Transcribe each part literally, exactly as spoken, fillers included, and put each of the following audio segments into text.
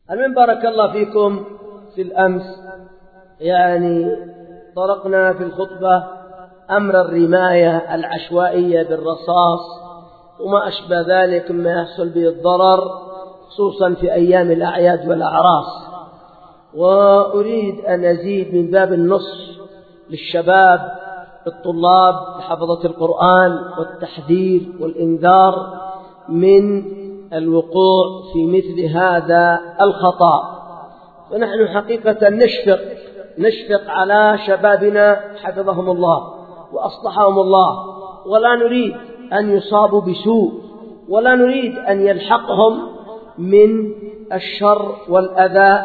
المهم بارك الله فيكم، في الأمس يعني طرقنا في الخطبة أمر الرماية العشوائية بالرصاص وما أشبه ذلك مما يحصل به الضرر خصوصا في أيام الأعياد والأعراس. وأريد أن أزيد من باب النصح للشباب الطلاب لحفظة القرآن والتحذير والإنذار من الوقوع في مثل هذا الخطأ. ونحن حقيقة نشفق نشفق على شبابنا حفظهم الله وأصلحهم الله، ولا نريد أن يصابوا بسوء، ولا نريد أن يلحقهم من الشر والأذى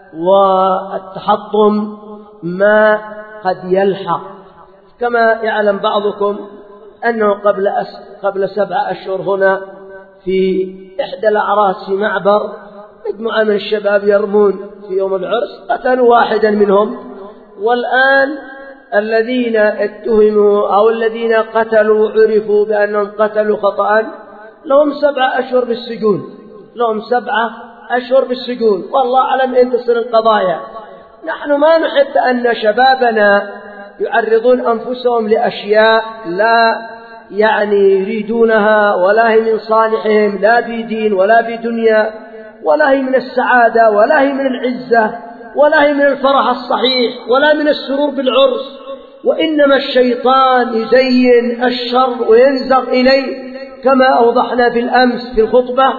والتحطم ما قد يلحق. كما يعلم بعضكم أنه قبل أس... قبل سبع أشهر هنا في إحدى الأعراس في معبر مجموعة من الشباب يرمون في يوم العرس، قتلوا واحدا منهم، والآن الذين اتهموا أو الذين قتلوا عرفوا بأنهم قتلوا خطأ لهم سبعة أشهر بالسجون، لهم سبعة أشهر بالسجون، والله أعلم إن تصل القضايا. نحن ما نحب أن شبابنا يعرضون أنفسهم لأشياء لا يعني يريدونها، ولا هي من صالحهم، لا في دين ولا في دنيا، ولا هي من السعادة، ولا هي من العزة، ولا هي من الفرح الصحيح، ولا من السرور بالعرس، وإنما الشيطان يزين الشر وينزغ إليه كما أوضحنا في الأمس في الخطبة.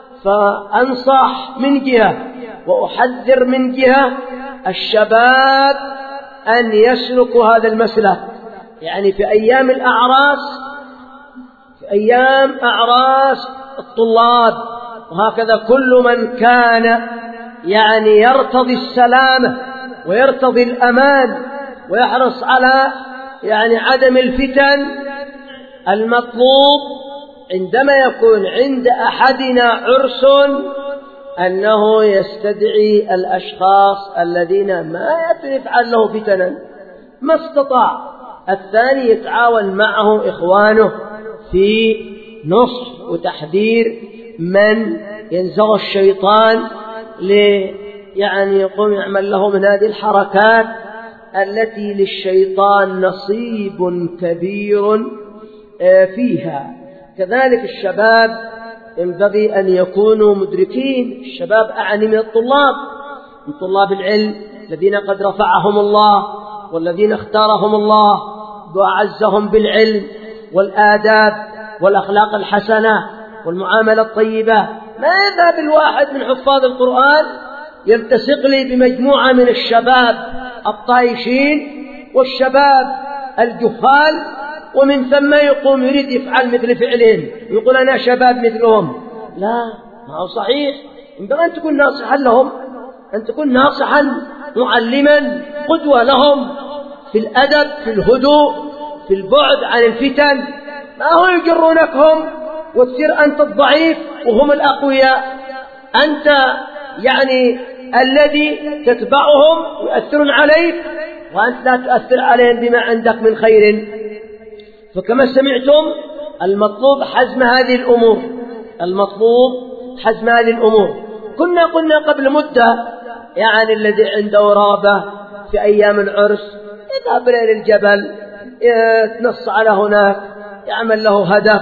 فأنصح من جهة وأحذر من جهة الشباب أن يسلكوا هذا المسلك، يعني في أيام الأعراس، في أيام أعراس الطلاب وهكذا كل من كان يعني يرتضي السلامة ويرتضي الأمان ويحرص على يعني عدم الفتن، المطلوب عندما يكون عند أحدنا عرس أنه يستدعي الأشخاص الذين ما يفعل له فتنا ما استطاع. الثاني يتعاون معه إخوانه في نصح وتحذير من ينزغ الشيطان لي يعني يقوم يعمل له من هذه الحركات التي للشيطان نصيب كبير فيها. كذلك الشباب ينبغي أن يكونوا مدركين، الشباب أعني من الطلاب، من طلاب العلم الذين قد رفعهم الله والذين اختارهم الله وأعزهم بالعلم والآداب والأخلاق الحسنة والمعاملة الطيبة. ما يذهب الواحد من حفاظ القرآن يلتصق لي بمجموعة من الشباب الطايشين والشباب الجهال ومن ثم يقوم يريد يفعل مثل فعلهم ويقول أنا شباب مثلهم. لا، ما هو صحيح. ينبغي أن تكون ناصحا لهم، أن تكون ناصحا معلما قدوة لهم في الأدب، في الهدوء، في البعد عن الفتن. ما هو يجرونكهم وتصير أنت الضعيف وهم الأقوياء، أنت يعني الذي تتبعهم ويؤثرون عليك وأنت لا تؤثر عليهم بما عندك من خير. فكما سمعتم المطلوب حزم هذه الأمور، المطلوب حزم هذه الأمور. كنا قلنا قبل مدة يعني الذي عنده رغبة في أيام العرس يذهب إلى الجبل، يتنص على هناك، يعمل له هدف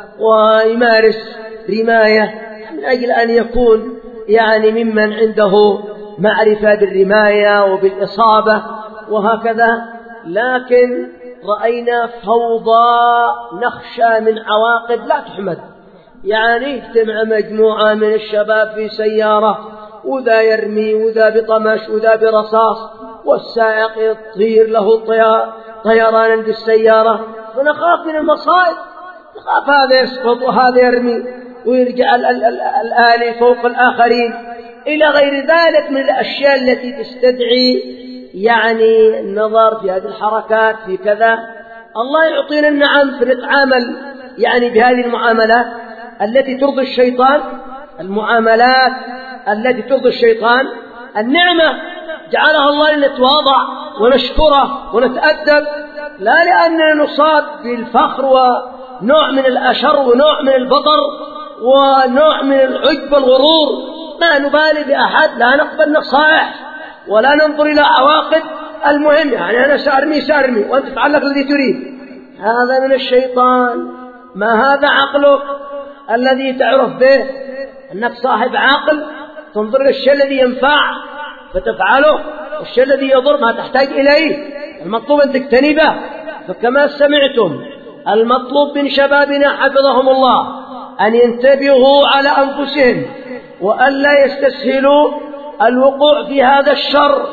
ويمارس رماية من أجل أن يكون يعني ممن عنده معرفة بالرماية وبالإصابة وهكذا. لكن رأينا فوضى نخشى من عواقب لا تحمد. يعني يجتمع مجموعة من الشباب في سيارة وذا يرمي وذا بطمش وذا برصاص والسائق يطير له طيران بالسيارة، ونخاف من المصائب، نخاف هذا يسقط وهذا يرمي ويرجع الآلي فوق الآخرين إلى غير ذلك من الأشياء التي تستدعي يعني النظر في هذه الحركات في كذا. الله يعطينا النعم فنتعامل يعني بهذه المعاملات التي ترضي الشيطان، المعاملات التي ترضي الشيطان. النعمة جعلها الله لنتواضع ونشكره ونتأدب، لا لأننا نصاب بالفخر ونوع من الأشر ونوع من البطر ونوع من العجب والغرور ما نبالي بأحد، لا نقبل نصائح ولا ننظر إلى عواقب. المهم يعني أنا سأرمي سأرمي وأنت تفعل الذي تريد. هذا من الشيطان. ما هذا عقلك الذي تعرف به أنك صاحب عقل، تنظر للشيء الذي ينفع فتفعله، والشيء الذي يضر ما تحتاج إليه، المطلوب أن تجتنبه. فكما سمعتم المطلوب من شبابنا حفظهم الله أن ينتبهوا على أنفسهم وألا يستسهلوا الوقوع في هذا الشر.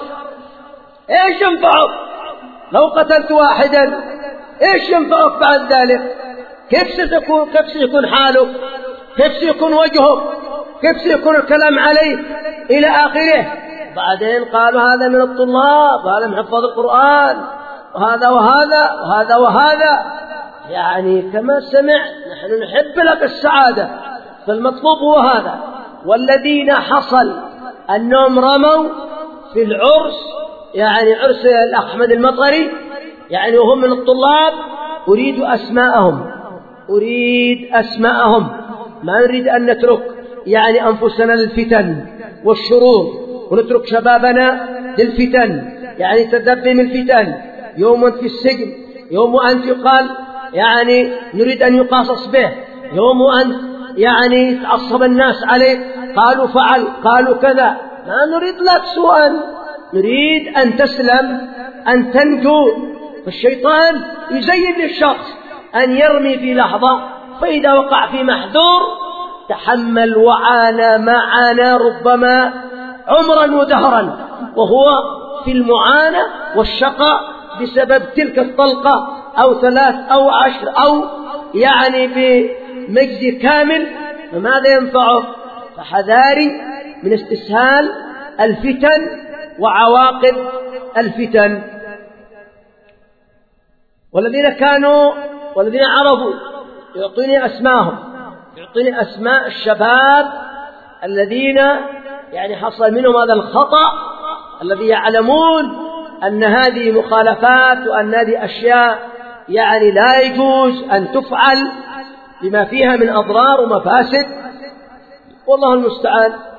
إيش ينفعك لو قتلت واحدا؟ إيش ينفعك بعد ذلك؟ كيف ستكون كيف سيكون حالك؟ كيف سيكون وجهك؟ كيف سيكون الكلام عليك؟ إلى آخره. بعدين قالوا هذا من الطلاب، وهذا من حفظ القرآن، وهذا وهذا وهذا وهذا. يعني كما سمعت نحن نحب لك السعادة، فالمطلوب هو هذا. والذين حصل أنهم رموا في العرس، يعني عرس الأحمد المطري، يعني وهم من الطلاب، أريد أسماءهم، أريد أسماءهم. ما نريد أن نترك يعني أنفسنا للفتن والشرور، ونترك شبابنا للفتن، يعني تدبم الفتن. يوم في السجن، يوم أنت يقال يعني نريد أن يقاصص به، يوم أن يعني يتعصب الناس عليك، قالوا فعل قالوا كذا. ما نريد لك سوءا، نريد أن تسلم، أن تنجو. فالشيطان يزين للشخص أن يرمي في لحظة، فإذا وقع في محذور تحمل وعانى ما عانى ربما عمرا ودهرا، وهو في المعاناة والشقاء بسبب تلك الطلقة أو ثلاث أو عشر أو يعني بمجزي كامل. فماذا ينفعه؟ فحذاري من استسهال الفتن وعواقب الفتن. والذين كانوا والذين عرفوا يعطيني أسماءهم، يعطيني أسماء الشباب الذين يعني حصل منهم هذا الخطأ، الذي يعلمون أن هذه مخالفات وأن هذه أشياء يعني لا يجوز أن تفعل بما فيها من أضرار ومفاسد، والله المستعان.